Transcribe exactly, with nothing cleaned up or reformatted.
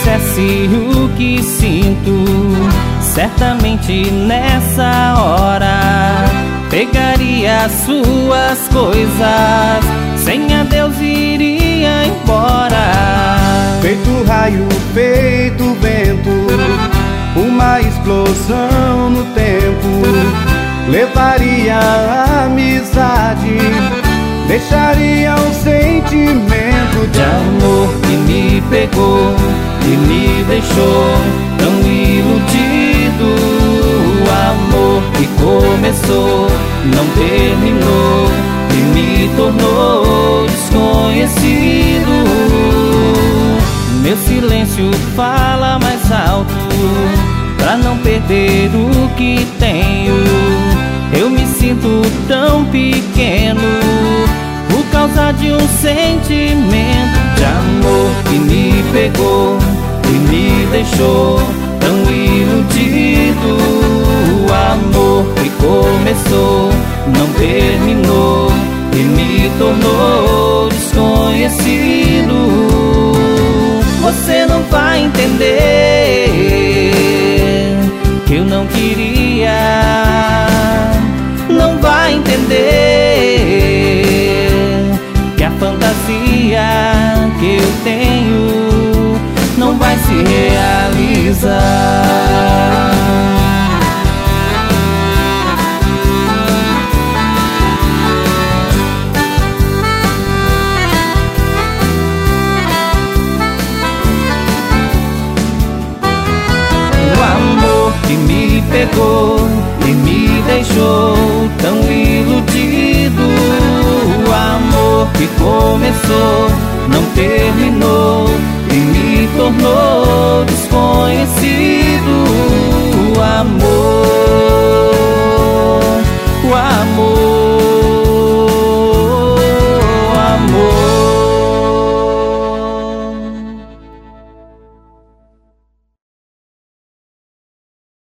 dissesse o que sinto, certamente nessa hora pegaria as suas coisas, sem adeus iria embora. Feito raio, feito vento, uma explosão no tempo, levaria a amizade, deixaria um sentimento de amor que me pegou e me deixou tão iludido. O amor que começou, não terminou e me tornou desconhecido. Meu silêncio fala mais alto, pra não perder o que tenho. Eu me sinto tão pequeno por causa de um sentimento de amor que me pegou e me deixou tão iludido. O amor que começou, não terminou e me tornou desconhecido. Você não vai entender que eu não queria, não vai entender que a fantasia que eu tenho não vai se realizar. Que me pegou e me deixou tão iludido. O amor que começou, não terminou e